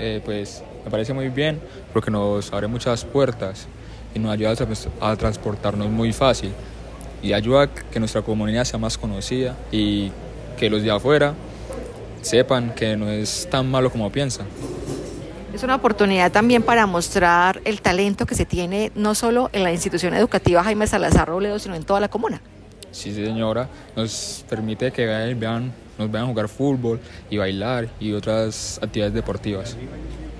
pues me parece muy bien porque nos abre muchas puertas y nos ayuda a transportarnos muy fácil y ayuda a que nuestra comunidad sea más conocida y que los de afuera sepan que no es tan malo como piensan. Es una oportunidad también para mostrar el talento que se tiene no solo en la institución educativa Jaime Salazar Robledo, sino en toda la comuna. Sí, señora, nos permite que nos vean jugar fútbol y bailar y otras actividades deportivas.